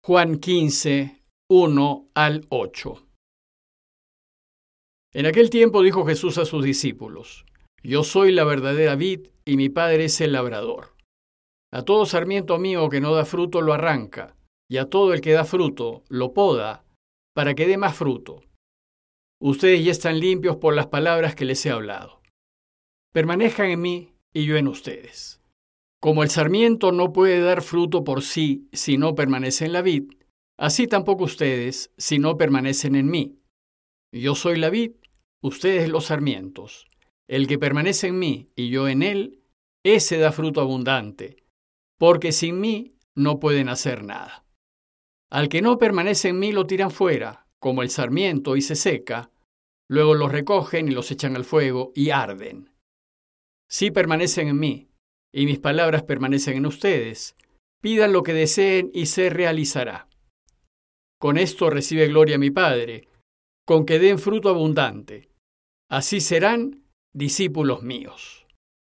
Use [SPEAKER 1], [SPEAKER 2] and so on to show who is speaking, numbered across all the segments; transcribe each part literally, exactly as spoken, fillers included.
[SPEAKER 1] Juan quince, uno al ocho. En aquel tiempo dijo Jesús a sus discípulos: Yo soy la verdadera vid y mi Padre es el labrador. A todo sarmiento mío que no da fruto lo arranca, y a todo el que da fruto lo poda, para que dé más fruto. Ustedes ya están limpios por las palabras que les he hablado. Permanezcan en mí y yo en ustedes. Como el sarmiento no puede dar fruto por sí si no permanece en la vid, así tampoco ustedes si no permanecen en mí. Yo soy la vid, ustedes los sarmientos. El que permanece en mí y yo en él, ese da fruto abundante, porque sin mí no pueden hacer nada. Al que no permanece en mí lo tiran fuera, como el sarmiento, y se seca, luego los recogen y los echan al fuego y arden. Si permanecen en mí, y mis palabras permanecen en ustedes, pidan lo que deseen y se realizará. Con esto recibe gloria mi Padre, con que den fruto abundante. Así serán discípulos míos.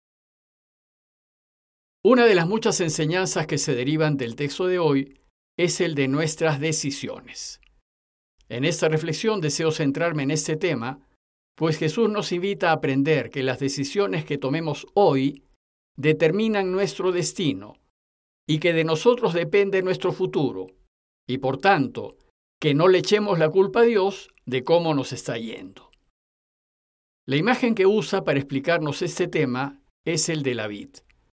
[SPEAKER 1] Una de las muchas enseñanzas que se derivan del texto de hoy es el de nuestras decisiones. En esta reflexión deseo centrarme en este tema, pues Jesús nos invita a aprender que las decisiones que tomemos hoy determinan nuestro destino y que de nosotros depende nuestro futuro, y por tanto, que no le echemos la culpa a Dios de cómo nos está yendo. La imagen que usa para explicarnos este tema es el de la vid.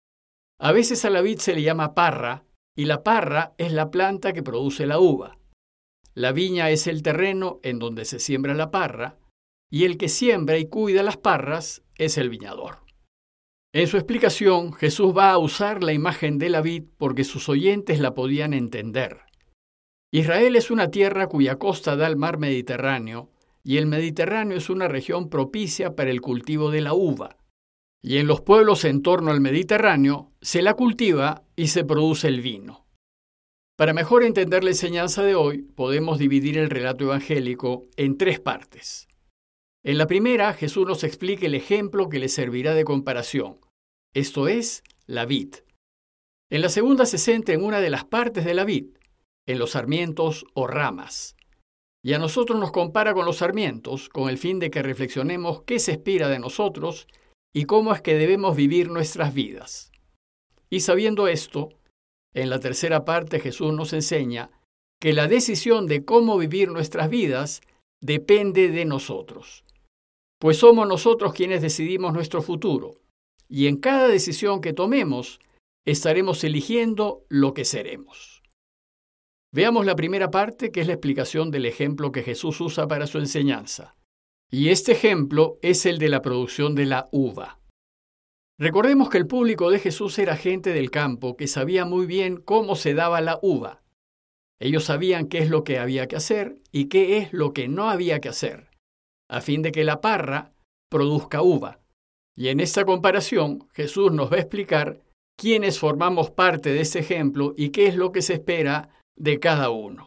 [SPEAKER 1] A veces a la vid se le llama parra, y la parra es la planta que produce la uva. La viña es el terreno en donde se siembra la parra, y el que siembra y cuida las parras es el viñador. En su explicación, Jesús va a usar la imagen de la vid porque sus oyentes la podían entender. Israel es una tierra cuya costa da al mar Mediterráneo, y el Mediterráneo es una región propicia para el cultivo de la uva. Y en los pueblos en torno al Mediterráneo se la cultiva y se produce el vino. Para mejor entender la enseñanza de hoy, podemos dividir el relato evangélico en tres partes. En la primera, Jesús nos explica el ejemplo que le servirá de comparación, esto es, la vid. En la segunda se centra en una de las partes de la vid, en los sarmientos o ramas. Y a nosotros nos compara con los sarmientos, con el fin de que reflexionemos qué se espera de nosotros y cómo es que debemos vivir nuestras vidas. Y sabiendo esto, en la tercera parte Jesús nos enseña que la decisión de cómo vivir nuestras vidas depende de nosotros, pues somos nosotros quienes decidimos nuestro futuro, y en cada decisión que tomemos estaremos eligiendo lo que seremos. Veamos la primera parte, que es la explicación del ejemplo que Jesús usa para su enseñanza. Y este ejemplo es el de la producción de la uva. Recordemos que el público de Jesús era gente del campo que sabía muy bien cómo se daba la uva. Ellos sabían qué es lo que había que hacer y qué es lo que no había que hacer, a fin de que la parra produzca uva. Y en esta comparación, Jesús nos va a explicar quiénes formamos parte de este ejemplo y qué es lo que se espera de cada uno.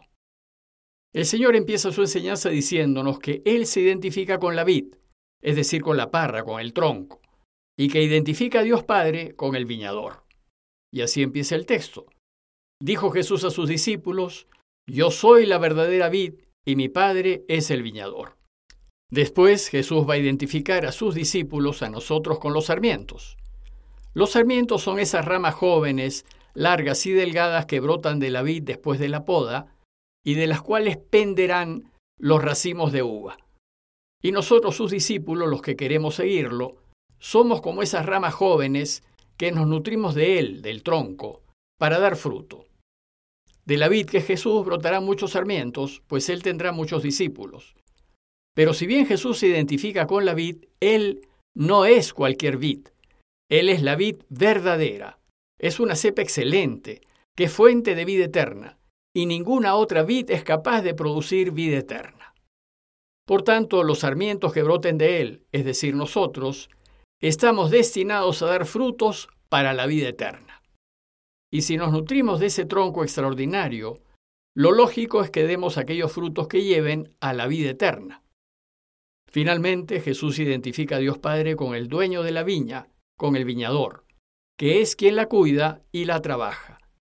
[SPEAKER 1] El Señor empieza su enseñanza diciéndonos que Él se identifica con la vid, es decir, con la parra, con el tronco, y que identifica a Dios Padre con el viñador. Y así empieza el texto. Dijo Jesús a sus discípulos: Yo soy la verdadera vid y mi Padre es el viñador. Después Jesús va a identificar a sus discípulos, a nosotros, con los sarmientos. Los sarmientos son esas ramas jóvenes, largas y delgadas que brotan de la vid después de la poda y de las cuales penderán los racimos de uva. Y nosotros, sus discípulos, los que queremos seguirlo, somos como esas ramas jóvenes que nos nutrimos de él, del tronco, para dar fruto. De la vid que es Jesús brotarán muchos sarmientos, pues él tendrá muchos discípulos. Pero si bien Jesús se identifica con la vid, él no es cualquier vid. Él es la vid verdadera. Es una cepa excelente, que es fuente de vida eterna, y ninguna otra vid es capaz de producir vida eterna. Por tanto, los sarmientos que broten de él, es decir, nosotros, estamos destinados a dar frutos para la vida eterna. Y si nos nutrimos de ese tronco extraordinario, lo lógico es que demos aquellos frutos que lleven a la vida eterna. Finalmente, Jesús identifica a Dios Padre con el dueño de la viña, con el viñador, que es quien la cuida y la trabaja.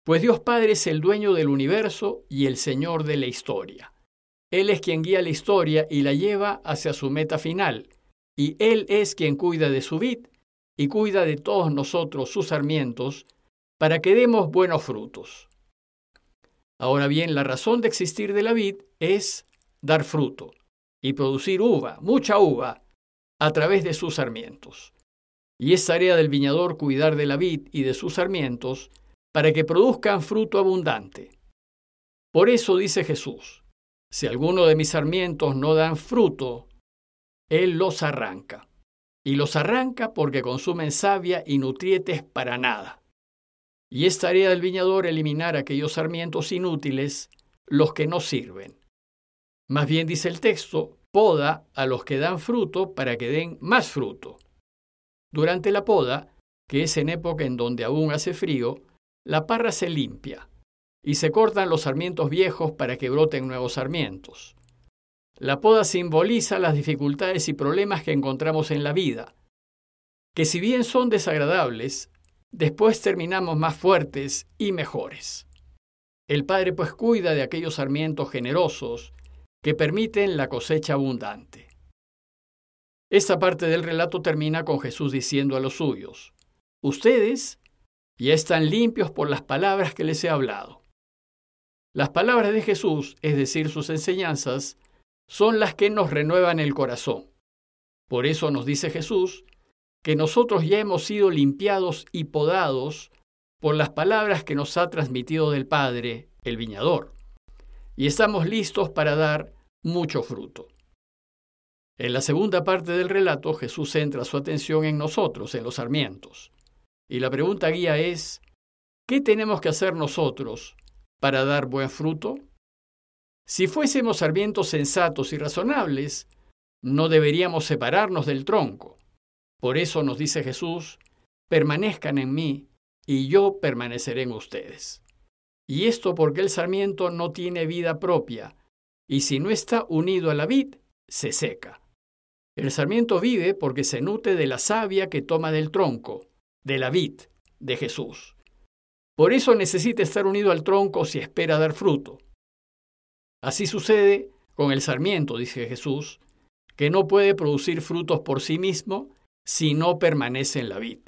[SPEAKER 1] Pues Dios Padre es el dueño del universo y el Señor de la historia. Él es quien guía la historia y la lleva hacia su meta final, y Él es quien cuida de su vid y cuida de todos nosotros, sus sarmientos, para que demos buenos frutos. Ahora bien, la razón de existir de la vid es dar fruto y producir uva, mucha uva, a través de sus sarmientos. Y es tarea del viñador cuidar de la vid y de sus sarmientos para que produzcan fruto abundante. Por eso dice Jesús, si alguno de mis sarmientos no dan fruto, Él los arranca. Y los arranca porque consumen savia y nutrientes para nada. Y es tarea del viñador eliminar aquellos sarmientos inútiles, los que no sirven. Más bien dice el texto, poda a los que dan fruto para que den más fruto. Durante la poda, que es en época en donde aún hace frío, la parra se limpia y se cortan los sarmientos viejos para que broten nuevos sarmientos. La poda simboliza las dificultades y problemas que encontramos en la vida, que si bien son desagradables, después terminamos más fuertes y mejores. El Padre pues cuida de aquellos sarmientos generosos que permiten la cosecha abundante. Esta parte del relato termina con Jesús diciendo a los suyos, ustedes ya están limpios por las palabras que les he hablado. Las palabras de Jesús, es decir, sus enseñanzas, son las que nos renuevan el corazón. Por eso nos dice Jesús que nosotros ya hemos sido limpiados y podados por las palabras que nos ha transmitido del Padre, el viñador, y estamos listos para dar mucho fruto. En la segunda parte del relato, Jesús centra su atención en nosotros, en los sarmientos. Y la pregunta guía es, ¿qué tenemos que hacer nosotros para dar buen fruto? Si fuésemos sarmientos sensatos y razonables, no deberíamos separarnos del tronco. Por eso nos dice Jesús, permanezcan en mí y yo permaneceré en ustedes. Y esto porque el sarmiento no tiene vida propia, y si no está unido a la vid, se seca. El sarmiento vive porque se nutre de la savia que toma del tronco, de la vid, de Jesús. Por eso necesita estar unido al tronco si espera dar fruto. Así sucede con el sarmiento, dice Jesús, que no puede producir frutos por sí mismo si no permanece en la vid.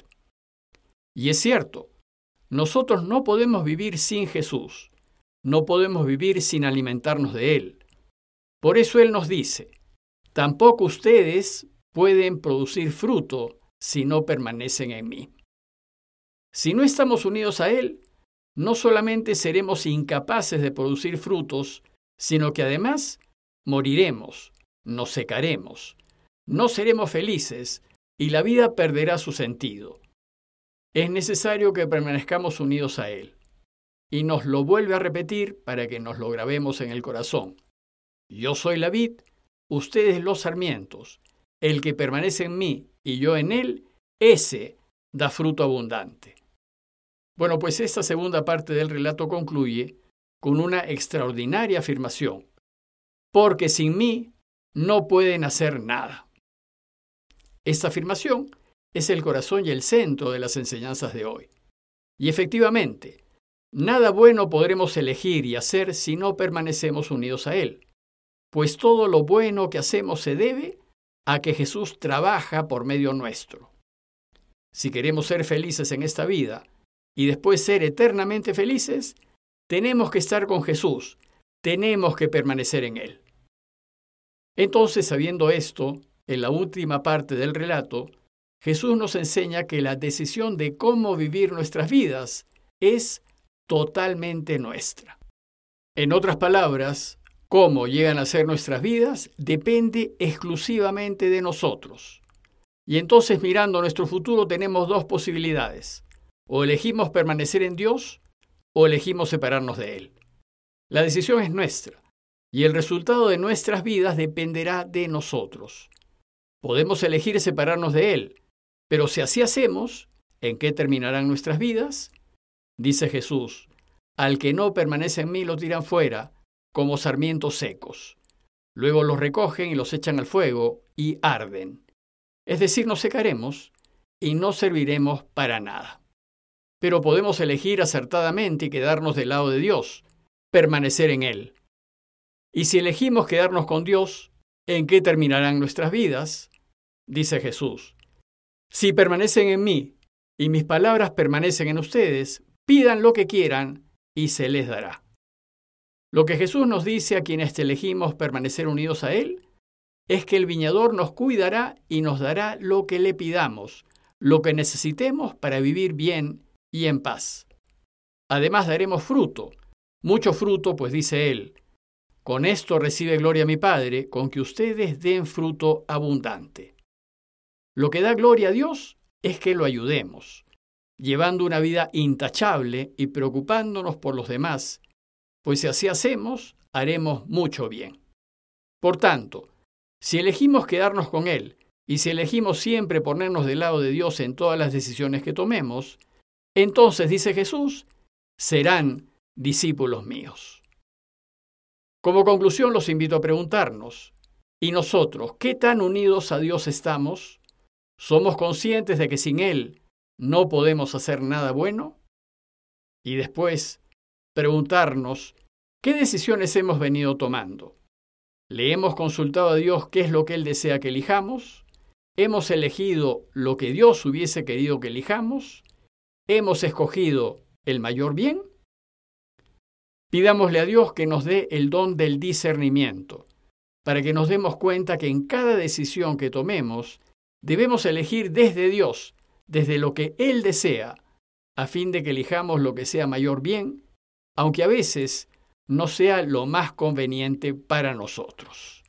[SPEAKER 1] Y es cierto, nosotros no podemos vivir sin Jesús, no podemos vivir sin alimentarnos de Él. Por eso Él nos dice, tampoco ustedes pueden producir fruto si no permanecen en mí. Si no estamos unidos a Él, no solamente seremos incapaces de producir frutos, sino que además moriremos, nos secaremos, no seremos felices y la vida perderá su sentido. Es necesario que permanezcamos unidos a Él. Y nos lo vuelve a repetir para que nos lo grabemos en el corazón. Yo soy la vid, ustedes los sarmientos. El que permanece en mí y yo en él, ese da fruto abundante. Bueno, pues esta segunda parte del relato concluye con una extraordinaria afirmación. Porque sin mí no pueden hacer nada. Esta afirmación es el corazón y el centro de las enseñanzas de hoy. Y efectivamente, nada bueno podremos elegir y hacer si no permanecemos unidos a Él, pues todo lo bueno que hacemos se debe a que Jesús trabaja por medio nuestro. Si queremos ser felices en esta vida y después ser eternamente felices, tenemos que estar con Jesús, tenemos que permanecer en Él. Entonces, sabiendo esto, en la última parte del relato, Jesús nos enseña que la decisión de cómo vivir nuestras vidas es totalmente nuestra. En otras palabras, cómo llegan a ser nuestras vidas depende exclusivamente de nosotros. Y entonces, mirando nuestro futuro, tenemos dos posibilidades. O elegimos permanecer en Dios o elegimos separarnos de Él. La decisión es nuestra y el resultado de nuestras vidas dependerá de nosotros. Podemos elegir separarnos de Él, pero si así hacemos, ¿en qué terminarán nuestras vidas? Dice Jesús, al que no permanece en mí lo tiran fuera, como sarmientos secos. Luego los recogen y los echan al fuego y arden. Es decir, nos secaremos y no serviremos para nada. pero podemos elegir acertadamente y quedarnos del lado de Dios, permanecer en Él. Y si elegimos quedarnos con Dios, ¿en qué terminarán nuestras vidas? Dice Jesús: si permanecen en mí y mis palabras permanecen en ustedes, pidan lo que quieran y se les dará. Lo que Jesús nos dice a quienes elegimos permanecer unidos a Él es que el viñador nos cuidará y nos dará lo que le pidamos, lo que necesitemos para vivir bien y en paz. Además daremos fruto, mucho fruto, pues dice Él: con esto recibe gloria mi Padre, con que ustedes den fruto abundante. Lo que da gloria a Dios es que lo ayudemos, llevando una vida intachable y preocupándonos por los demás, pues si así hacemos, haremos mucho bien. Por tanto, si elegimos quedarnos con Él y si elegimos siempre ponernos del lado de Dios en todas las decisiones que tomemos, entonces, dice Jesús, serán discípulos míos. Como conclusión, los invito a preguntarnos: ¿y nosotros qué tan unidos a Dios estamos? ¿Somos conscientes de que sin Él no podemos hacer nada bueno? Y después, preguntarnos: ¿qué decisiones hemos venido tomando? ¿Le hemos consultado a Dios qué es lo que Él desea que elijamos? ¿Hemos elegido lo que Dios hubiese querido que elijamos? ¿Hemos escogido el mayor bien? Pidámosle a Dios que nos dé el don del discernimiento, para que nos demos cuenta que en cada decisión que tomemos, debemos elegir desde Dios, desde lo que Él desea, a fin de que elijamos lo que sea mayor bien, aunque a veces no sea lo más conveniente para nosotros.